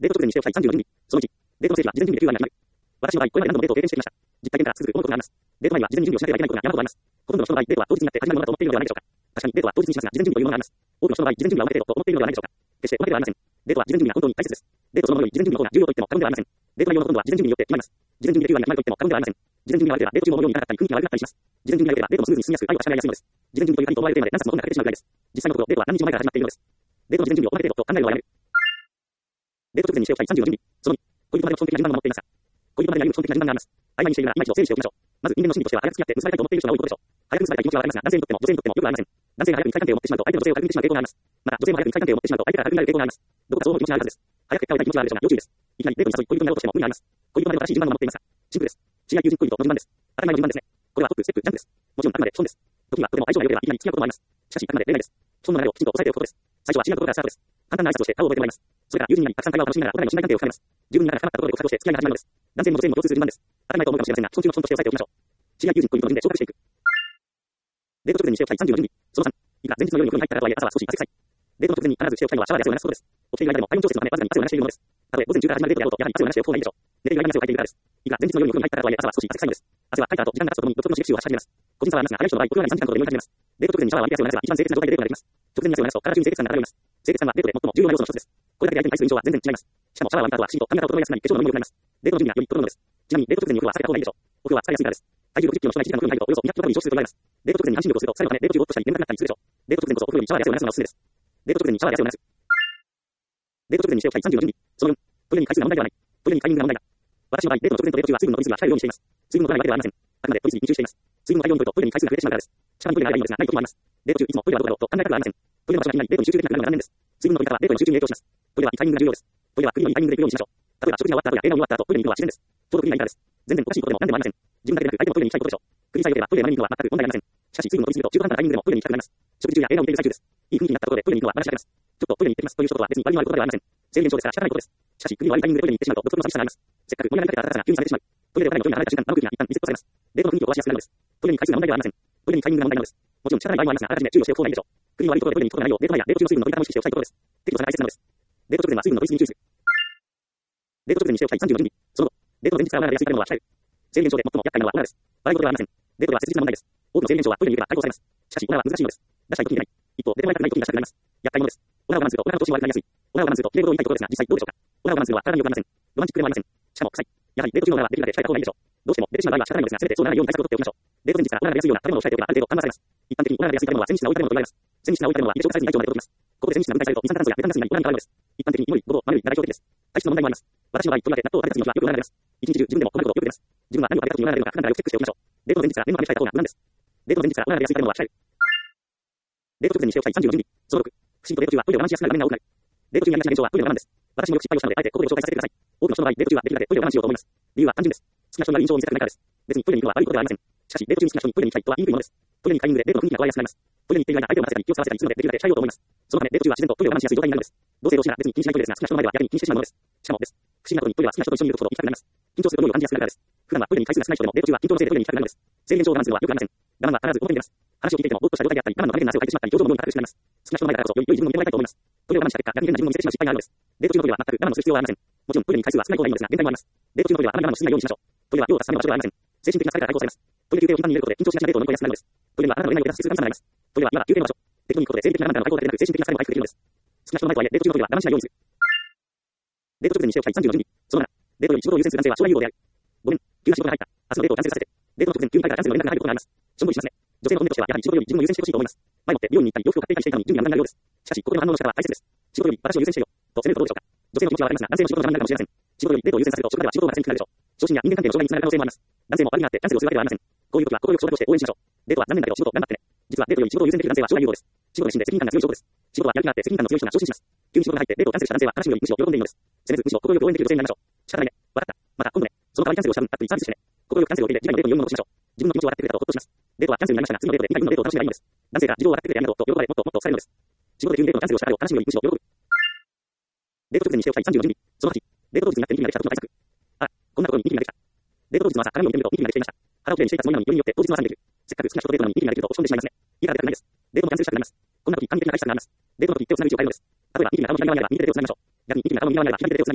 デート直前にしておきたい34準備。その1、デートの整理は事前準備で9割が決まる。私の場合、これまで何度もデートを経験してきました。実体験から続くこのことがあります。デート前には事前に準備をしなければいけないことが山ほどあります。ほとんどの人の場合、デートは当日になって始まるものだと思っているのではないでしょうか。確かにデートは当日にしますが、事前準備というものがあります。多くの人の場合、事前準備は表デートと思っているのではないでしょうか。決しておまけではありません。デートは事前準備が本当に大切です。デートそのものより事前準備の方が重要と言っても過言ではありません。デート内容のほとんどは事前準備によって決まります。事前準備で9割が決まると言っても過言ではありません。事前準備が悪ければデート中も思うようにいかなかったり、雰囲気が悪くなったりします。事前準備が良ければデートもスムーズに進みやすく、愛を確かめ合いやすいのです。事前準備という紙と思われるテーマで何冊も本が書けてしまうぐらいです。実際のところ、デートは何日も前から始まっているのです。デートの事前準備をおまけデートと考えるのはやめる。デート直前にしておきたい34準備。その2、恋人までの基本的な順番を守っていますか。恋人までに歩む基本的な順番があります。曖昧にしているなら今一度整理しておきましょう。まず人間の心理としては早く付き合って結ばれたいと思っている人が多いことでしょう。早く結ばれたい気持ちはわかりますが、男性にとっても女性にとってもよくありません。男性が早くに快関係を持ってしまうと相手の女性を軽く見てしまう傾向があります。また女性も早くに快関係を持ってしまうと相手から軽くなる傾向があります。どこかそう思う気持ちがあるはずです。早く結果を得たい気持ちがあるでしょうが要注意です。いきなりデートに誘い恋人になろうとしても無理があります。恋人までの正しい順番を守っていますか。シンプルです。知り合い友人恋人の順番です。当たり前の順番ですね。これはトップステップジャンプです。もちろんあくまで基本です。時にはとても相性が良ければいきなり付き合うこともあります。しかしあくまで例外です。基本の流れをきちんと押さえておくことです。最初は違うところからスタートです。簡単な挨拶をして顔を覚えてもらいます。それから友人になりたくさん会話を楽しみながらお互いの信頼関係を深めます。十分に仲が深まったところで告白をして付き合いが始まるのです。男性も女性も共通する順番です。当たり前と思うかもしれませんが、基本中の基本として押さえておきましょう。知り合い友人恋人の順で紹介していく。デート直前にしておきたい34準備。その3、いくら前日の夜にお風呂に入ったからとはいえ朝は少し汗臭い。デートの直前に必ずしておきたいのはシャワーで汗を流すことです。起きている間でも体温調節のためわずかに汗を流しているものです。たとえ午前中から始まるデートであろうとやはり汗を流しておく方がいいでしょう。寝ている間に汗をかいているからです。いくら前日の夜にお風呂に入ったからとはいえ朝は少し汗臭いのです。汗はかいた後時間が経つとともに独特の刺激臭を発し始めます。個人差はありますが、早い人の場合、お風呂内3時間ほどで酔い始めます。デート直前にシャワーを浴びて汗を流せば一番清潔な状態でデートができます。直前に汗を流すと体中に清潔感が流れます。清潔感はデートで最も重要な要素の一つです。これだけで相手に対する印象は全然違います。しかもシャワーを浴びた後はきちんと髪型を整えやすくなり化粧のノリも良くなります。デートの準備がより整うのです。ちなみにデート直前にお風呂は避けた方がいいでしょう。お風呂は疲れやすいからです。体重60キロの人が1時間のお風呂に入るとおよそ200キロカロリー消費すると言われます。デート直前に半身浴をすると疲れのためデート中ぼーっとしたり眠たくなったりするでしょう。デート直前こそお風呂にシャワーで汗を流すのがおすすめです。デート直前にシャワーで汗を流す。デート直前にしておきたい34準備。その4、トイレに回数が問題ではない。トイレにタイミングが問題だ。私の場合、デートの直前とデート中は水分の取りすぎが控えるようにしています。水分の取らないわけではありません。あくまで取りすぎに集中しています。水分の大量に取るとトイレに回数が増えてしまうからです。近くにトイレがあればいいのですが、ない時もあります。デート中いつもトイレはどうだろうと考えたくはありません。トイレの場所が気になりデートに集中できなくなるのが残念です。水分の取り方はデートの集中に影響します。トイレはいいタイミングが重要です。トイレは来るようにタイミングで行くようにしましょう。例えば食事が終わった後や映画を見終わった後トイレに行くのは自然です。ちょうど来るがいいからです。全然おかしいことでも何でもありません。自分だけでなく相手もトイレに行きたいことでしょう。繰り返しよければトイレで何に行くのは全く問題ありません。しかし水分の取りすぎると中途半端なタイミングでもトイレに行きたくなります。食事中や映画を見ている最中です。いい雰囲気になったところでトイレに行くのは話し合います。ちょっとトイレに行ってきますという一言は別に悪いことではありません。生理現象ですから仕方ないことです。しかし、首の悪いタイミングでトイレに行ってしまうと独特の寂しさがあります。せっかく盛り上がりかけた暖かさが急に冷めてしまう。トイレでお金のトイレに離れた瞬間、あの空気が一旦リセットされます。デートの雰囲気を壊しやすくなるのです。トイレに回数が問題ではありません。トイレにタイミングが問題なのです。もちろん仕方ない場合もありますが、あらかじめ注意をしておく方がいいでしょう。首の悪いところでトイレに行くことがないよう、デート前やデート中水分の取り方も意識しておきたいところです。適度さが大切なのです。デート直前は水分の取りすぎに注意する。デート直前にしておきたい34準備。その後、デートの前日からおならで安い食べ物は控える。生理現象で最も厄介なのはオナラです。笑い事ではありません。デートは切実な問題です。多くの生理現象はトイレに行けば解放されます。しかし、オナラは難しいのです。出したい時に出ない。一方、デート前からない時に出したくなります。厄介なのです。オナラを我慢するとオナラと調子悪くなりやすい。オナラを我慢すると綺麗事を言いたいところですが、実際どうでしょうか。オナラを我慢するのは体に良くなりません。ロマンチックでもありません。しかも臭い。やはりデート中のオナラはできるだけ控えた方がいいでしょう。どうしても出てしまう場合は仕方ないのですが、せめてそうならないように対策を取っておきましょう。デート前日からオナラで安いような食べ物を控えておけばある程度緩和されます。一般的にオナラで安い食べ物は千日な追い食べ物と言われます。千日な追い食べ物は入れ消化サイズに内腸まで届きます。ここで千日な分解されると二酸化炭素やメタンガスになりオナラに変わるのです。一般的に芋類、ごぼう、豆類が代表的です。体質の問題もあります。私の場合、とりわけ納豆を食べた次の日はよくオナラが出ます。一日中自分でも困ることよく出ます。自分は何を食べた時にオナラが出るのか普段からよくチェックしておきましょう。デートの前日から目の上げ控えた方が無難です。デートの前日からオナラで安い食べ物は控える。デート直前にしておきたい34準備。その6、不審とデート中はトイレを我慢しやすくなる場面が多くなる。デート中にありがちな現象はトイレの我慢です。私もよく失敗をしたので、あえてここでご紹介させてください。多くの人の場合、デート中はできるだけトイレを我慢しようと思います。理由は単純です。好きな人になる印象を見せたくないからです。別にトイレに行くのは悪いことではありません。しかし、デート中に好きな人にトイレに行きたいとは言いにくいものです。トイレにタイミングでデートの雰囲気が壊れやすくなります。トイレに行っている間、相手を待たせたり気を使わせたりするので、できるだけ控えようと思います。そのため、デート中は自然とトイレを我慢しやすい状態になるのです。同性同士なら別に気にしないトイレですが、好きな人の前では逆に気にしてしまうものです。しかもです。不思議なことにトイレは好きな人と一緒にいると行きたくなります。緊張する思いを感じやすくなるからです。普段はトイレに回数が少ない人でもデート中は緊張のせいでトイレに行きたくなるのです。生理現象を我慢するのはよくありません。我慢は必ず表に出ます。話を聞いていてもぼーっとした状態であったり、我慢のために汗をかいてしまったり、表情のように硬くしまいます。好きな人の前だからこそ、良い自分を見てもらいたいと思います。トイレを我慢した結果、逆に変な自分を見せてしまう失敗があるのです。デート中のトイレは全く我慢をする必要はありません。もちろんトイレに回数は少ない方がいいのですが、限界もあります。デート中のトイレはあまり我慢をしないようにしましょう。トイレは用を足すための場所ではありません。精神的な疲れから解放されます。トイレ休憩を頻繁に入れることで緊張しがちなデートを乗り越えやすくなるのです。トイレはあなたの恋愛を出す静かなります。トイレはいわば休憩の場所。適当に行くことで生理的な我慢からの解放だけでなく精神的な疲れも回復できるのです。好きな人の前とはいえ、デート中のトイレは我慢しないようにする。デート直前にしておきたい34準備。その7、デートより仕事を優先する男性は将来有望である。ごめん、急な仕事が入った。明日のデートをキャンセルさせて。デートの直前、急に入った男性の連絡が入ることがあります。しょんぼりしますね。女性の本音としては、やはり仕事より自分を優先してほしいと思います。前もって美容院に行ったり、洋服を買っていたりしていたのに準備が無駄なようです。しかし、心の反応の仕方は大切です。仕事より私を優先してよ。と責めるとどうでしょうか。女性の気持ちはわかりますが、男性の仕事の邪魔になるかもしれません。仕事よりデートを優先させると、職場では仕事が大切になるでしょう。昇進や人間関係の障害につながる可能性もあります。男性も悪気があってキャンセルをするわけではありません。こういう時は心よく承諾をして応援しましょう。デートは残念だけど仕事頑張ってね。実はデートより仕事を優先できる男性は将来有望です。仕事で死んで責任感が強い証拠です。仕事はやる気があって責任感の強い人が昇進します。急に仕事が入ってデートをキャンセルした男性は悲しむよりむしろ喜んでいるのです。せめずむしろ心よく応援できる女性になりましょう。仕方ないね。わかった。また今度ね。その代わりキャンセルをした分、たっぷりサービスしてね。心よくキャンセルを受け入れ、次回のデートに良いものをしましょう。自分の気持ちを分かってくれたとほっとします。デートはキャンセルになりましたが、次のデートで次回のデートを楽しめばいいのです。男性が自分を分かってくれてありがとうと喜ばれ、もっともっとされるのです。仕事で急にデートのキャンセルをした彼を悲しむよりむしろ喜ぶ。デート直前にしておきたい34準備。その8、デート当日になってミキができた時の対策。あ、こんなところにミキができた。デート当日の朝、鏡を見てみるとミキができていました。腹をきれいにしていたつもりなのによりによって当日の朝にできる。せっかく好きな人とデートなのにミキができると落ち込んでしまいますね。いいから出たくないです。デートもキャンセルしたくなります。こんな時、完璧な対策があります。デートの時、手をつなぐ位置を変えるのです。例えば、ミキが顔の右側にあれば右手で手をつなぎましょう。逆にミキが顔の右側にあれば左手で手をつなぎましょう。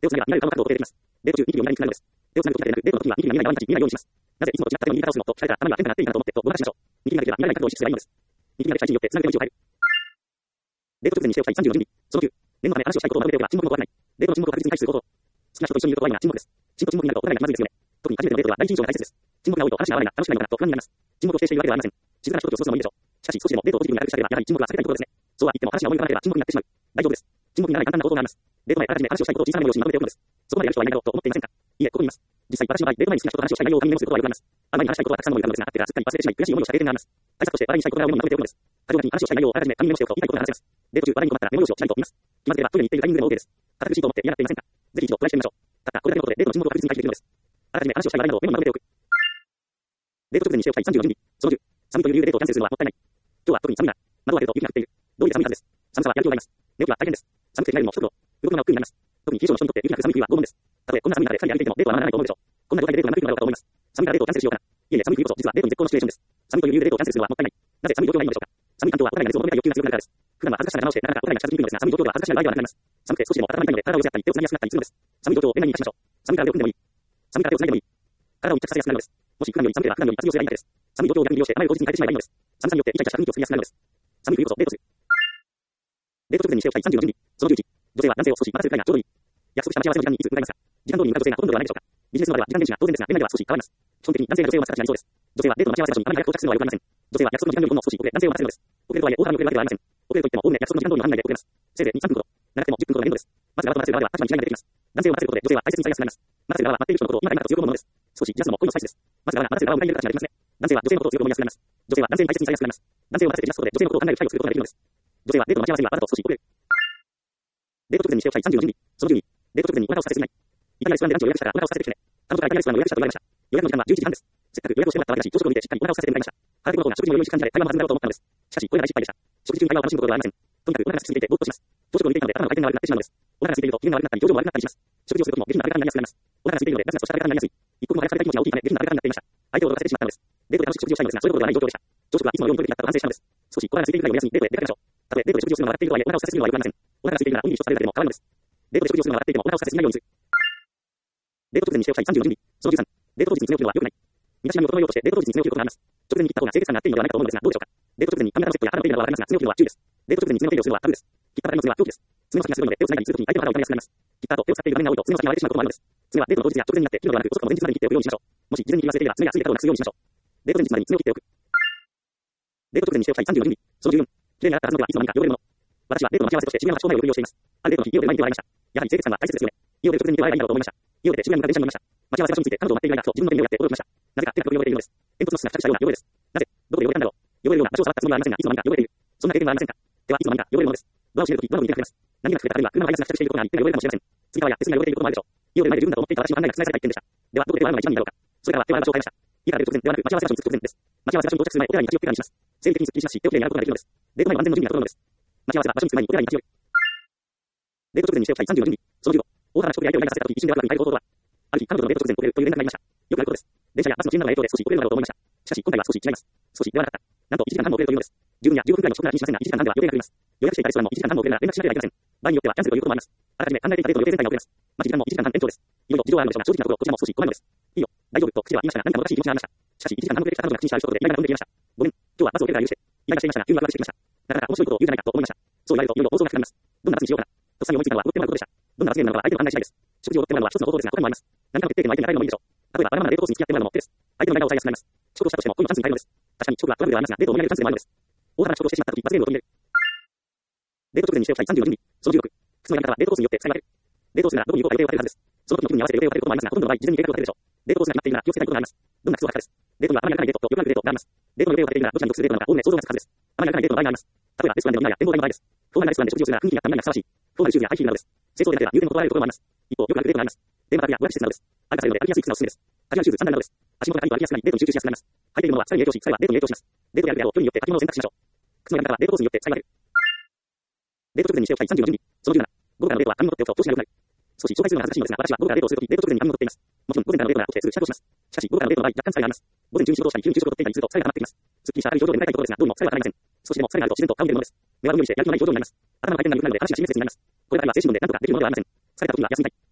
手をつなげば、未来の可能覚を固定できます。デート中、2匹を未来につなぐのです。手をつなぐときだけでなく、デートの時には2匹が未来に合わないようにします。なぜいつもと違った手を握り倒すのと聞かれたら、頭には全部がなっていいかなと思って、とごまかしましょう。2匹ができれば未来に角度を意識すればいいのです。2匹ができた位置によってつなぐ手の位置を変える。デート直前にしておきたい30の準備。その9、念のため話をしたいことをまとめておけば沈黙も怖くない。デートの沈黙を確実に回避すること。好きな人と一緒にいると怖いが沈黙です。沈黙になるとお互いが気まずいですよね。特に初めてのデートでは第一印象が大切です。沈黙が多いと話が合わないな、楽しくないのかなと不安になります。沈黙を否定しているわけではありません。静かな人と過ごすのもいいでしょう。しかし少しでもデートをポジティブに明るくしたければ、やはり沈黙は避けたいところですね。そうは言っても話が重いからなければ沈黙になってしまう。大丈夫です。沈黙にならない簡単な方法があります。デート前から始め話をしたいことを小さなメモ用紙にまとめておくのです。そこまでやる人はいないだろうと思っていませんか？いいえ、ここにいます。実際私の場合、デート前に好きな人と話をしたい内容を紙にメモすることはよくあります。あまりに話したいことはたくさんのものがあるのですが、あってからすっかり忘れてしまい、悔しい思いをした経験があります。対策として話題にしたいことがメモにまとめておくのです。過剰書きに話をしたい内容をあらかじめ紙にメモしておくと言いたいことが話せます。デート中話題に困ったらメモ用紙をしないと言います。気まずければトイレに行っているタイミングでも OK です。堅苦しいと思って嫌がっていませんか？ぜひ一度トライしてみましょう。たったこれだけのことでデートの沈黙を確実に回避できるのです。あらかじめ話をしたい話題などをメモにまとめておく。デート直前にしておきたい30の準備。その10、寒いという理由でデートをキャンセルするのはもったいない。今日は特に寒いな。窓を開けると雪が降っている。どうりで寒いはずです。寒さはやる気を奪います。寝起きは大変です。寒くて寝るのも一苦労。動きが億劫になります。特に冷え性の人にとって雪が降る寒い冬は拷問です。たとえこんな寒い中で2人で歩いていてもデートはままならないと思うでしょう。こんな状態でデートが長くなるかと思います。寒いからデートをキャンセルしようかな。いえいえ、寒い冬こそ実はデートに絶好のシチュエーションです。寒いという理由でデートをキャンセルするのはもったいない。なぜ寒い状況がいいのでしょうか。寒い環境はお互いが熱を求めたい欲求が強くなるからです。普段は恥ずかしさが直してなかなかお互いが近づきにくいのですが、寒い状況は恥ずかしい場合ではなくなります。寒くて少しでも温まりたいので体を寄せ合ったり手をつなぎやすくなったりするのです。寒い状況を便利に活かしましょう。寒いから手を組んでもいい。寒いから手をつないでもいい。体を密着させやすくなるのです。もし普段より寒ければ普段より活用すればいいだけです。寒い状況を逆に利用して甘い当日に変えてしまえばいいのです。寒さによってイチャイチャした雰囲気を作りやすくなるのです。寒い冬こそデートする。デート直前にしておきたい30の準備。その11、女性は男性を少し待たせるくらいがちょうどいい。約束した待ち合わせの時間にいつ向かいますか？時間通りに向かう女性がほとんどではないでしょうか。ビジネスの場では時間厳守が当然ですが、恋愛では少し変わります。基本的に男性が女性を待つ形になりそうです。女性はデートの待ち合わせ場所にあまり早く到着するのはよくありません。女性は約束の時間よりも少し遅れ、男性を待つのです。遅れるとはいえ大幅に遅れるわけではありません。遅れるといってもおおむね約束の時間通りの範囲内で遅れます。せいぜい2、3分ほど。長くても10分ほどが限度です。待つ側と待つ側では確かに違いが出てきます。男性を待つことで女性は大切にされやすくなります。待つ側は待っている人のことを今だ今と強く思うものです。少しじらすのも恋のスパイスです。待つ側が待つ側を迎え入れる形になりますね。男性は女性のことを強く思いやすくなります。女性は男性に大切にされやすくなります。男性を待たせてじらすことで女性のことを考える機会を作ることができるのです。女性はデートの待ち合わせにはわざと少し遅れる。デート直前にしておきたい30の準備。その12、デート直前にお腹をさせすぎない。イタリアレストランでランチを予約したからお腹をさせてきてね。彼女がイタリアレストランの予約したと言われました。予約の時間は11時半です。せっかく予約をしてもらったわけだし、朝食を見てしっかりお腹をさせてもらいました。腹ペコの方が食事の良い時間で会話も弾んだろうと思ったのです。しかし、これが大失敗でした。食事中に会話を楽しむことではありません。とにかくお腹が空きすぎていてぼーっとします。朝食を抜いていたので頭の回転が悪くなってしまうのです。お腹が空いていると気分が悪くなったり表情も悪くなったりします。食事をするときも下品な食べ方になりやすくなります。お腹が空いているのでガツガツとした食べ方になりやすい。一刻も早く食べたい気持ちが大きいため下品な食べ方になっていました。相手を驚かせてしまったのです。デートで楽しく食事をしたいのですが、そういうことではない状況でした。朝食はいつものように取るべきだったと反省したのです。少しお腹が空いているくらいを目安にデートへ出かけましょう。たとえデートで食事をするのが笑っているとはいえ、お腹をさせすぎるのはよくありません。お腹が空いているならおにぎり一つ食べるだけでも変わるのです。デートで食事をするのが笑っていてもお腹をさせすぎないようにする。デート直前にしておきたい30の準備。その13、デート当日に爪を切るのは良くない。身だしなみを整えようとしてデート当日に爪を切ることがあります。直前に切った方が清潔感があっていいのではないかと思うのですが、どうでしょうか。デート直前に髪型のセットや肌の手入れなどはありますが、爪を切るのは注意です。デート直前に爪の手入れをするのはタブです。切ったばかりの爪は凶器です。爪の先がするので手をつないだりするときに相手の肌を痛めやすくなります。切った後手を使っている画面が多いと爪の先が割れてしまうこともあるのです。爪はデートの当日や直前になって切るのではなく、遅くとも前日までに切っておくようにしましょう。もし事前に切り忘れていれば爪がついてからをなくすようにしましょう。デート前日までに爪を切っておく。デート直前にしておきたい30の準備。その14、綺麗に洗ったはずの手はいつの間にか汚れるもの。私はデートの待ち合わせとして渋谷のハチ公前を売る利用しています。あるデートの日、家を出る前に手を洗いました。やはり清潔感は大切ですよね。家を出る直前に手を洗えばいいんだろうと思いました。家を出て渋谷に向かう電車に乗りました。待ち合わせ場所について彼女を待っている間と自分の手にをやって驚きました。なぜか手が汚れているのです。煙突の砂が付着したような汚れです。なぜどこで汚れたんだろう。汚れるような場所を触ったつもりはありませんが、いつの間にか汚れている。そんな経験はありませんか。手はいつの間にか汚れるものです。ドアを閉めるとき、ドアの右手が触れます。何が触れたあるいは車のバイアスが付着していることがあり、手が汚れるかもしれません。次はや手すりが汚れていることもあるでしょう。家を出る前で十分だと思っていた私の考えが覆された一点でした。では、どこで手を洗うのが一番いいんだろうか。それからは手を洗う場所を変えました。家から出る直前ではなく、待ち合わせ場所に着く直前です。待ち合わせ場所に到着する前、お手洗いに立ち寄ってからにします。生理的にスッキリしますし、手をきれいに洗うことができるのです。デート前の安全の準備が整うのです。待ち合わせは場所に着く前にお手洗いに立ち寄る。デート直前にしておきたい30の準備。その15、大幅な食で相手を悩ませたとき、一瞬でワクワクに変える方法とは。ある日、彼女のデート直前に遅れるという連絡がありました。よくあることです。電車やバスの遅延などの影響で少し遅れるだろうと思いました。しかし、今回は少し違います。少しではなかった。なんと1時間半も遅れるというのです。10分や15分くらいの遅刻なら気にしませんが、1時間半では予定が来ます。予約していたレストランも1時間半も遅れるなら連絡しなければいけません。場合によってはキャンセルということもあります。あらかじめ考えていたデートの予定全体が遅れます。待ち時間も1時間半延長です。いろいろ事情はあるのでしょうが、正直なところこちらも少し困るのです。いいよ、大丈夫と口では言いましたが、何かもおかしい気持ちがありました。しかし1時間半遅れてきた彼女が口にしたある一言でイライラが飛んできました。ごめん、今日はバスを受けるから許して。イライラしていましたが、急にワクワクしてきました。なかなか面白いことを言うじゃないかと思いました。そう言われるといろいろ想像が膨らみます。どんな罰にしようかな。とっさに思いついたのは踊ってもらうことでした。どんな罰ゲームなのかは相手の考え次第です。食事を踊ってもらうのは一つの方法ですが、他にもあります。何かの決定権の相手に与えるのもいいでしょう。例えばバラバラなデートコースに付き合ってもらうのも手です。相手の間を抑えやすくなります。遅刻をしたとしても恋のチャンスに変えるのです。確かに遅刻はトラブルではありますが、デートを盛り上げるチャンスでもあるのです。大幅な遅刻をしてしまったとき、罰ゲームを取り入れる。デート直前にしておきたい30の準備。その16、靴のやり方はデートコースによって使い分ける。デートをするならどこに行こうか予定を立てるはずです。その時の気分に合わせて予定を立てることもありますが、ほとんどの場合、事前に計画を立てるでしょう。デートコースが決まっているなら気をつけたいことがあります。どんな靴を履くかです。デートにはあまり歩かないデートとよくあるデートがあります。デートの予定を立てているならどちらに属するデートなのかおおむね想像がつくはずです。あまり歩かないデートの場合があります。例えばレストランでのディナーや展望台の場合です。フォーマルなレストランで食事をするなら雰囲気が雷がふさわしい。フォーマルシューズやハイヒールなどです。清掃でなければ入店も断られることもあります。一方、よくあるデートがあります。テーマパークや語学施設などです。あるかされるので歩きやすい靴がおすすめです。カジュアルシューズ、サンダルなどです。足元が軽いと歩きやすくなり、デートに集中しやすくなります。履いているものはさらに影響し、さらにはデートに影響します。デートであるであろう距離によって履物を選択しましょう。靴のやり方はデートコースによって使い分ける。デート直前にしておきたい30の準備。その17、午後からのデートは髪を取っておくと調子が良くなる。少し紹介するのが恥ずかしいのですが、私は午後からデートをするとき、デート直前に髪を取っています。もちろん午前からのデートなら起きてすぐ支度をします。しかし、午後からのデートの場合、若干疲れがあります。午前中に仕事をしたり、急に昼食を取っていたりすると疲れが溜まってきます。すっきりした明るい表情で迎えたいところですが、どうにも疲れは溜まりません。少しでも疲れがあると自然と顔に出るものです。目は無理にしてやる気のない表情になります。頭の回転が良くなるので話が親切になります。これだけは精神論で何とかできるものではありません。疲れた時は休みたい。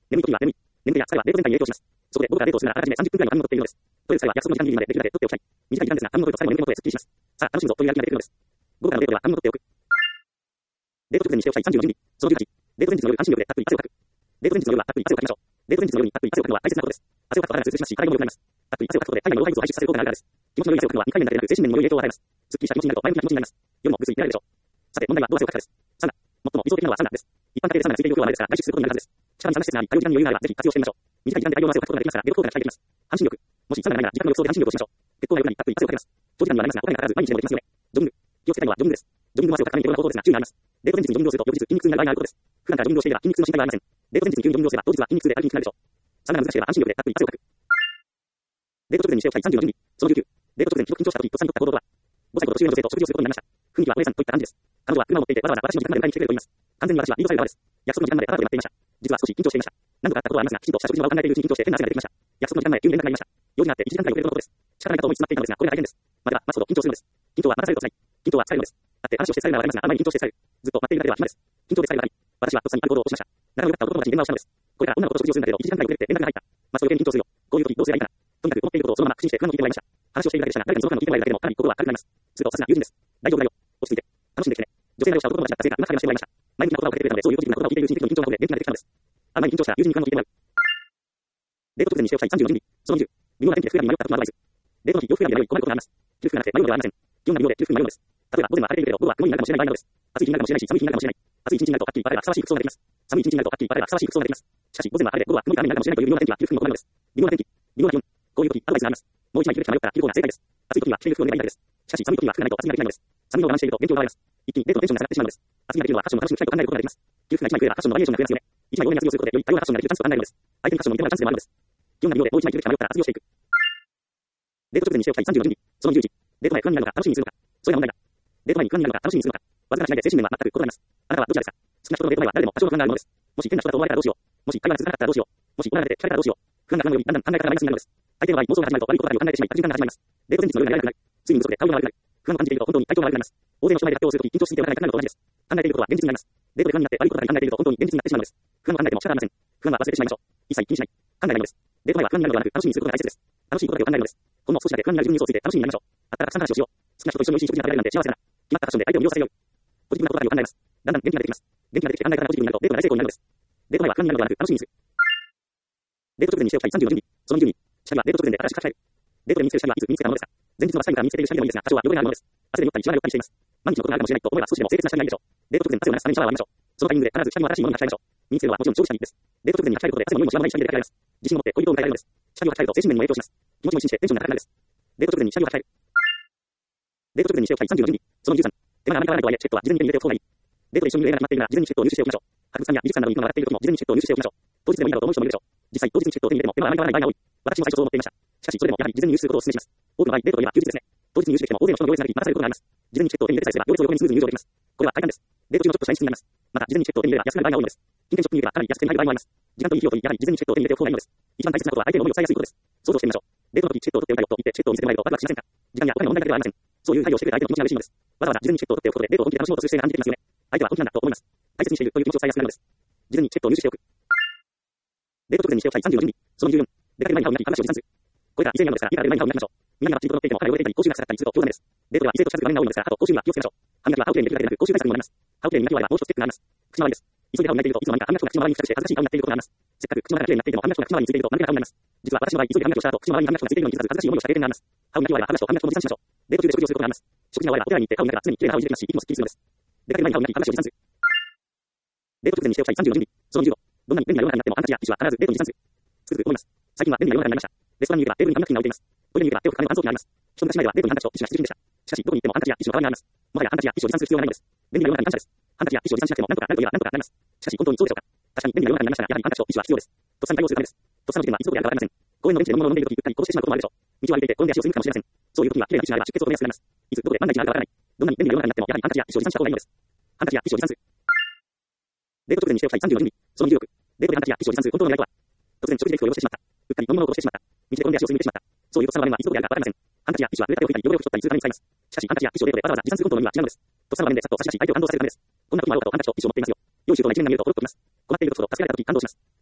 眠い時は眠い。眠気や疲れは冷凍全体に影響します。そこで僕が冷凍するならあらかじめ30分くらいの暗黙を取っているのです。取れる際は約束の時間ギリギリまでできるだけ取っておきたい。短い時間ですが、暗黙を取ると最後の眠気元へスッキリします。さあ、楽しむぞというやる気が出てくるのです。午後からの冷凍は暗黙を取っておく。冷凍直前にしておきたい30の準備。その18。冷凍前日の夜、半身浴でたっぷり汗をかく。冷凍前日の夜はたっぷり汗をかきましょう。冷凍前日の夜にたっぷり汗をかくのは大切なことです。汗をかくと肌が通しますし、体も良くなります。たっぷり汗をかくことで体内の老廃物を排出させる効果があるからです。気持ちの良い汗をかくのは2回目だけでなく精神面にも良い影響を与えます。すっきりした気持ちになると前向きな気持ちになります。夜もぐっすり寝られるでしょう。さて、問題はどう汗をかくかです。サウナ。最も理想的なのはサウナです。一般家庭でサウナがついている今日はないですが、外出することになるはずです。近くにサウナ施設があり、対応時間に余裕があればぜひ活用してみましょう。短い時間で大量の汗をかくことができますから、出る効果が期待できます。半身浴。もしサウナがないなら時間の浴槽で半身浴をしましょう。血行が良くなりたっぷり汗をかけます。長時間にはなりますが、これがかからず毎日でもできますよね。ジョギング。気をつけたいのはジョギングです。ジョギングの汗をかくためにいろいろな行動ですが、注意があります。冷凍前日にジョギングをすると翌日筋肉痛になる場合があることです。普段からジョギングをしていれば筋肉痛の心配はありません。冷凍前日に急にジョギングをすれば当日は筋肉痛で歩きにくくなるでしょう。サウナが難しければ半身浴でたっぷり汗をかく。冷凍直前にしておきたい30の準備。その19。冷凍直前に緊張した時とっさに取った行動とは。5歳頃年上の女性と食事をすることになりました。雰囲気はお姉さんといった感じです。彼女は車を持っていてわざわざ私の自宅まで迎えに来てくれると言います。完全に私はリードされる側です。約束の時間までタラとなっていました。実は少し緊張していました。何度かあったことはありますが、きちんとした食事の場を考えているうちに緊張して変な汗が出てきました。約束の時間前急に連絡がありました。用事があって1時間くらい遅れることです。仕方ないかと思い詰まっていたのですが、これが大変です。または待つほど緊張するのです。緊張は待たされると辛い。緊張は疲れるのです。だって話をして疲れるのはわかりますが、あまりに緊張して疲れる。ずっと待っているだけでは暇です。緊張で疲れるあり、私はとっさにある行動を起こしました。仲の良かった男友達に電話をしたのです。これから女の子と食事をするんだけど1時間くらい遅れて連絡が入った。待つと余計に緊張するよ。こういう時どうすればいいかな。とにかく思っていることをそのまま口にして不安を聞いてもらいました。話をしているだけでしたが、誰かにその不安を聞いてもらえるだけでもかなり心は軽くなります。するとさすが友人です。大丈夫だよ。落ち着いて。楽しんできてね。女性のした男友達だったせいかうまく会話してもらいました。前向きな言葉をかけてくれたので、そういうポジティブな言葉を聞いているうちに適度に緊張の方で元気が出てきたのです。あまりに緊張したら友人に感動を聞いてもらう。冷凍直前にしておきたい30の準備。その20。微妙な天気で服選びに迷った時のアドバイス。冷凍の日、洋服選びに迷い困ることがあります。着る服がなくて迷うのではありません。気温が微妙で着る服に迷うのです。例えば午前は晴れているけど午後は曇りになるかもしれない場合なのです。暑い日になるかもしれないし、寒い日になるかもしれない。暑い一日になるとはっきり分かればふさわしい服装ができます。寒い一日になるとはっきり分かればふさわしい服装ができます。しかし午前は晴れで午後は曇りか雨になるかもしれないという微妙な天気は着る服にも困るのです。微妙な天気、微妙な気温。こういう時アドバイスがあります。もう一枚着る服が迷ったら着る方が正解です。暑い時は着ている服を脱げばいいだけです。しかし寒い時は服がないと厚みができないのです。寒いを我慢していると勉強が割れます。一気にデートのテンションが下がってしまうのです。暑みができるのはファッションの楽しむ機会と考えることができます。着る服が一枚増えればファッションのバリエーションが増えますよね。一枚多めに厚みをすることでより多様なファッションができるチャンスと考えるのです。相手にファッションの見てもらうチャンスでもあるのです。気温が微妙でもう一枚着る服が迷ったら厚みをしていく。デート直前にしておきたい30の準備。その21。デート前不安になるのか楽しみにするのか。それが問題だ。デート前に不安になるのか楽しみにするのか。わずかな違いで精神面は全く異なります。あなたはどちらですか。好きな人とのデート前は誰でも多少の不安があるものです。もし変な人だと思われたらどうしよう。もし会話が続かなかったらどうしよう。もし怒られて聞かれたらどうしよう。不安が不安よりだんだん考え方がマイナスになるのです。相手の場合、妄想が始まると悪いことばかりを考えてしまい、悪循環が始まります。デート前日の夜がやらなくなる。睡眠不足で顔色が悪くなる。不安を感じていると本当に体調が悪くなります。大勢の人前で発表をするとき緊張しすぎてわからなくなるのと同じです。考えていることは現実になります。デートで不安になって悪いことばかり考えていると本当に現実になってしまうのです。不安を考えても仕方ありません。不安は忘れてしまいましょう。一切気にしない。考えないのです。デート前は不安になるのではなく楽しみにすることが大切です。楽しいことだけを考えるのです。ほんの少しだけ不安になる自分に嘘をついて楽しみになりましょう。あったらたくさん話をしよう。好きな人と一緒に美味しい食事が食べられるなんて幸せだな。決まったファッションで相手を魅了させよう。ポジティブなことだけを考えます。だんだん元気が出てきます。元気が出てきて考え方がポジティブになるとデートが大成功になるのです。デート前は不安になるのではなく楽しみにする。デート直前にしておきたい30の準備。その22。下着はデート直前で新しく書き換える。デートで見つける下着はいつ身につけたものですか。前日の朝にから見つけている下着でもいいですが、多少は汚れがあるものです。汗で酔ったりシワが寄ったりしています。毎日のことがあるかもしれないと思えば少しでも清潔な下着がいいでしょう。デート直前の汗を流すためにシャワーを浴びましょう。そのタイミングで必ず下着も新しいものに履き替えましょう。身につけるのはもちろん長期下着です。デート直前に履き替えることで汗も匂いもシワもない下着で出かけられます。自信を持って恋人を迎えられるのです。下着を履き替えると精神面にも影響します。気持ちも一新してテンションが高くなるのです。デート直前に下着を履き替える。デート直前にしておきたい30の準備。その13。手間があまりかからないとはいえ、チケットは事前に手に入れておく方がいい。デートで一緒にいる映画が決まっているなら事前にチケットを入手しておきましょう。博物館や美術館などに行くのが上がっている時も事前にチケットを入手しておきましょう。当日でもいいだろうと思う人もいるでしょう。実際当日にチケットを手に入れても手間があまりかからない場合が多い。私も最初そう思っていました。しかしそれでもやはり事前に入手することをお勧めします。多くの場合デートといえば休日ですね。当日に入手できても大勢の人の行列ができ待たされることがあります。事前にチケットを手に入れてさえすれば行列を横にスムーズに入場できます。これは大胆です。デート中のちょっとした演出になります。また事前にチケットを手に入れれば安くなる場合が多いのです。金券ショップに行けばかなり安く手に入る場合もあります。時間といい費用といいやはり事前にチケットを手に入れておく方がいいのです。一番大切なことは相手の思いを伝えやすいことです。想像してみましょう。デートの時チケットを取っておいたよと言ってチケットを見せてもらえるとワクワクしませんか。時間やお金の問題だけではありません。そういう配慮をしてくれた相手の気持ちが嬉しいのです。わざわざ事前にチケットを取っておくことでデートを本気で楽しもうとする姿勢が感じてきますよね。相手は本気なんだと思います。大切にしているという気持ちを伝えやすくなるのです。事前にチケットを入手しておく。デート直前にしておきたい30の準備。その14。出かける前に歯を磨き話を持参する。これが以前なのですが、今から出る前に歯を磨きましょう。耳がチンコとっていても歯が汚れていたり口臭が臭かったりすると冗談です。デートでは異性と近づく場面が多いのですが、歯と口臭には気をつけましょう。歯磨きは歯をきれいにできるだけでなく口臭対策にもなります。歯をきれいに磨き終わればもう一つステップがあります。口周りです。急いで歯を磨いているといつの間にか歯磨き粉が口の周りに付着して恥ずかしい顔になっていることがあります。せっかく口の中がきれいになっていても歯磨き粉が口の周りについていると間抜けな顔になります。実は私の場合、急いで歯磨きをした後、口の周りに歯磨き粉がついているのに気づかず恥ずかしい思いをした経験があります。歯を磨き終われば歯ブラシと歯磨き粉を持参しましょう。デート中で食事をすることがあります。食事が終わればお手洗いに行って歯を磨けば常にきれいな歯をいじれますし、息もすっきりするのです。出かける前に歯を磨き歯ブラシを持参する。デート直前にしておきたい30の準備。その15。どんなに便利な世の中になってもあなたや医師は必ずデートに持参する。つくづく思います。最近は便利な世の中になりました。レストランに行けばテーブルに歯磨き粉が置いています。トイレに行けば手を拭くための乾燥機があります。一昔前ではデートにハンカチとティッシュが必需品でした。しかしどこに行ってもハンカチやティッシュの代わりがあります。もはやハンカチやティッシュを持参する必要がないのです。便利な世の中に感謝です。ハンカチやティッシュを持参しなくてもなんとかなるといえばなんとかなります。しかし本当にそうでしょうか。確かに便利な世の中になりましたが、やはりハンカチとティッシュは必要です。とっさに対応するためです。とっさの時点はいつどこであるかわかりません。公園のベンチで飲み物を飲んでいるとき、うっかりこぼしてしまうこともあるでしょう。道を歩いていて転んで足をするかもしれません。そういう時はきれいなティッシュがあれば出血を止めやすくなります。いつどこで万が一になるかわからない。どんなに便利な世の中になってもやはりハンカチやティッシュを持参した方がいいのです。ハンカチやティッシュを持参する。デート直前にしておきたい30の準備。その26。デートでハンカチやティッシュを持参する本当の狙いとは。突然食事で服を汚してしまった。うっかり飲み物をこぼしてしまった。道で転んで足をすりむいてしまった。そういうとっさの場面はいつどこであるかわかりません。ハンカチやティッシュは濡れた手を拭いたり汚れを拭き取ったりするために使います。しかしハンカチやティッシュをデートでわざわざ持参する本当の意味は違うのです。とっさの場面でさっと差し出し相手を感動させるためです。こんな時もあろうかとハンカチとティッシュを持っていますよ。良い仕事は一年が見ると驚くと思います。困っていることほど助けられた時感動します。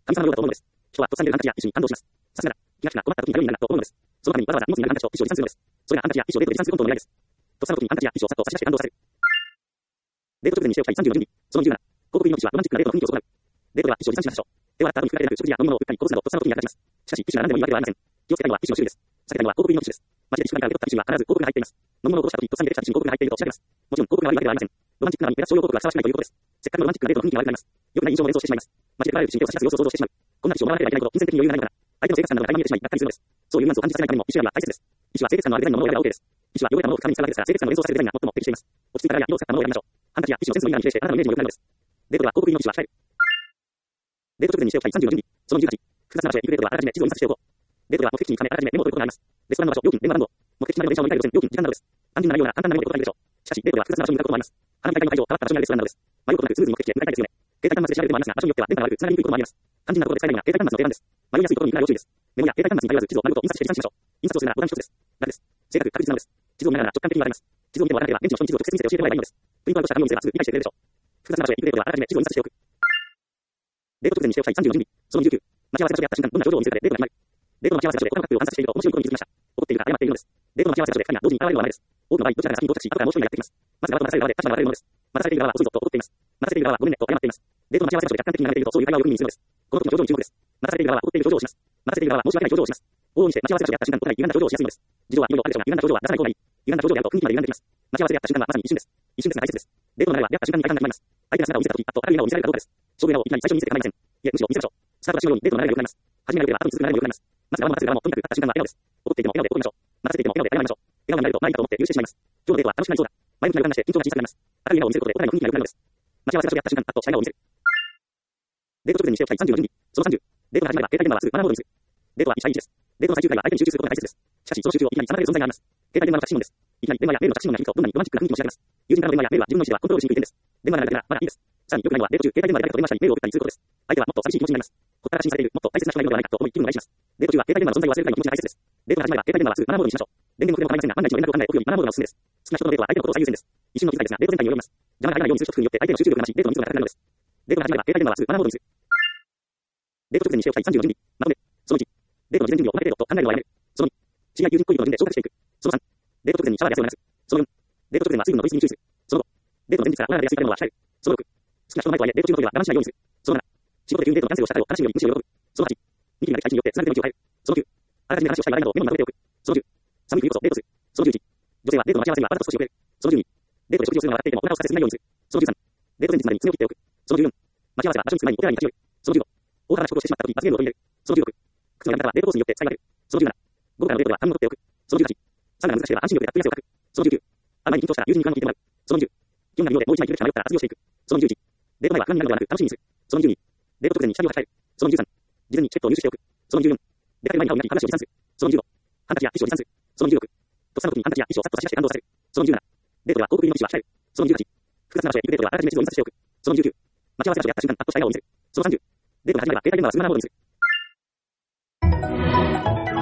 神様のようだと思うのです。人は突然出るハンカチや石に感動します。さすがだ。気が気が困った時に頼りになるなと思うのです。そのためにわざわざ荷物になるハンカチと石を持参するのです。それがハンカチや石をデートで持参する本当の狙いです。突然の時にハンカチや石をさっと差し出して感動させる。デート直前にしておきたい32の準備。その17。広告入りの記事はロマンチックなデートの雰囲気を損なう。デートは石を持参しましょう。手は洗った後に振られなく食事や飲み物を売ったり殺すなど突然の時に役立ちます。しかし、石は何でもいいわけではありません。気をつけたいのは石の種類です。避けたいのは広告入りの機種です。街で石から受け取った石には必ず広告が入っています。飲み物を殺した時突然出てきた石に広告が入っていると知られます。もちろん広告が悪いわけではありません。ロマンチックなのに目立つ商用広告がふさわしくないということです。せっかくのロマンチックなデートの雰囲気が悪くなります。良くない印象を連想してしまいます。街で取られる石に手を差し出す様子を想像してしまう。こんな石をもらわなければいけないほど金銭的に余裕がないのかな。相手の清潔感などが垣間見えてしまい、がっかりするのです。そういうニュアンスを感じさせないためにも石選びは大切です。石は清潔感のあるデザインのものを選べば OK です。石は汚れたものを使うからですから、清潔感を連想させるデザインが最も適しています。落ち着いた柄や色を使ったものを選びましょう。ハンカチや石のセンスのいい柄に比例してあなたのイメージも良くなるのです。デートでは広告入りの記事は控える。デート直前にしておきたい30の準備。その18。複雑な場所へ行くデートはあらかじめ地図を印刷しておこう。デートでは目的地に兼ねあらかじめメモを取ることがあります。レストランの場所、料金、電話番号。目的地までの電車を乗り換える路線、料金、時間などです。単純な内容なら簡単なメモで答えるでしょう。しかし、デートでは複雑な場所に向かうこともあります。花見会の会場、変わった場所にあるレストランなどです。迷うことなくスムーズに目的地へ向かいたいですよね。携帯端末で調べる手もありますが、場所によっては電波が悪く、繋がりにくいこともあります。肝心なところで使えないのが携帯端末の定番です。迷いやすいところに行くなら要注意です。メモや携帯端末に頼らず地図を丸ごと印刷して持参しましょう。印刷をするならボタン一つです。楽です。正確、確実なのです。地図を見ながら直感的に割れます。地図を見てもわからなければ、現地の人に地図を直接見せて教えてもらえばいいのです。プリントアウトした紙を見せばすぐ理解してくれるでしょう。複雑な場所へ行くデートはあらかじめ地図を印刷しておく。デート直前にしておきたい30の準備。その19。待ち合わせ場所でやった瞬間、どんな表情を見せるかでデートが決まる。デートの待ち合わせ場所でこのカップルを観察していると面白いことに気づきました。怒っているか謝っているのです。デートの待ち合わせ場所で二人が同時に現れるのはないです。多くの場合、どちらが先に到着し、後からもう一人がやってきます。まず側と待たされる側で立場が分かれるものです。待たされている側は遅いぞと怒っています。待たせている側はごめんねと謝っています。デートの待ち合わせ場所で客観的に流れているとそういう会話をよく耳にするのです。この時の表情に注目です。待たされている側は怒っている表情をします。待たせている側は申し訳ない表情をします。往々にして待ち合わせ場所でやった瞬間、答え歪んだ表情をしやすいのです。事情はいろいろあるでしょうが、歪んだ表情は出さない方がいい。歪んだ表情でやると雰囲気まで歪んできます。待ち合わせでやった瞬間はまさに一瞬です。一瞬ですが大切です。デートの流れは出会った瞬間に大胆な決まります。相手が姿を見せた時、あっと明るい笑顔を見せられるかどうかです。勝負笑顔をいきなり最初に見せて構いません。いえ、むしろ見せましょう。スタートがしようにデートの流れが良くなります。初めが良ければ後に続く流れも良くなります。待つ側も待たせる側もとにかく会った瞬間は笑顔です。怒っていても笑顔で怒りましょう。待たせていても笑顔で謝りましょう。笑顔になるとまあいいかと思って許してしまいます。今日のデートは楽しくなりそうだ。前向きな予感がして緊張が小さくなります。明るい笑顔を見せることでお互いの雰囲気が良くなるのです。待ち合わせ場所でやった瞬間、あっとした笑顔を見せる。デート直前にしておきたい30の準備。その30。デートが始まれば携帯電話はすぐマナーモードにする。デートは1対1です。デートの最終回は相手に集中することが大切です。しかし、その集中をいきなり妨げる存在があります。携帯電話の着信音です。いきなり電話やメールの着信音が響くとどんなにロマンチックな雰囲気も知られます。友人からの電話やメールは自分の意思ではコントロールしにくい点です。電話が流れたらまだいいです。さらに良くないのはデート中、携帯電話で誰かと電話したりメールを送ったりすることです。相手はもっと寂しい気持ちになります。ここから信されている、もっと大切な人がいるのではないかと思い気分が害します。デート中は携帯電話の存在を忘れるくらいの気持ちが大切です。デートが始まれば携帯電話はすぐマナーモードにしましょう。電源の不便も構いませんが、万が一の連絡を考え、置くよりマナーモードがおすすめです。好きな人とのデートは相手のことを最優先です。一瞬の気遣いですが、デート全体に及びます。邪魔が入らないようにする一工夫によって相手の集中力が増し、デートの密度が高くなるのです。デートが始まれば携帯電話はすぐマナーモードにする。デート直前にしておきたい30の準備。まとめ。その1。デートの事前準備を行ってデートと考えるのはやめる。その2。知り合い友人恋人の順で消化していく。その3。デート直前にシャワーで汗を流す。その4。デート直前は水分の取りすぎに注意する。その5。デートの前日からおならでやすい食べ物は控える。その6。好きな人の前とはいえデート中の時は我慢しないようにする。その7。仕事で急にデートのキャンセルをした彼を悲しむよりむしろ喜ぶ。その8。ニキビができた日によってつなぐ手の向きを変える。その9。あらかじめ話をしたい話題などメモにまとめておく。その10。寒い冬こそデートする。その11。女性はデートの待ち合わせにはわざと少し遅れる。その12。デートで食事をするのは笑っていてもお腹を空かせすぎないようにする。その13。デート前日までに爪を切っておく。その14。待ち合わせは場所に着く前にお手洗いに立ち寄る。その15。大幅な遅刻をしてしまった時罰ゲームを取り入れる。その16。靴のやめ方はデートコースによって使い分ける。その17。午後からのデートは紙を取っておく。その18。サウナが難しければ安心力でたっぷり汗をかく。その19。あまりに緊張したら友人に不安を聞いてもらう。その20。気温が微妙でもう一枚着るか迷ったら厚着をしていく。その21。デート前は不安になるのではなく楽しみにする。その22。デート直前に下着を履き替える。その23。事前にチケットを入手しておく。その24。出かける前に顔になり話を持参する。その25。ハンカチや衣装を持参する。その26。とっさの時にハンカチや衣装をさっと差し出して感動させる。その27。デートでは広告入りの記事は控える。その28。複雑な場所へ行くデートはあらかじめ地図を印刷しておく。その29。待ち合わせ場所でやった瞬間、あっとした笑顔を見せる。その30。デートが始まれば携帯電話はすぐマナーモードにする。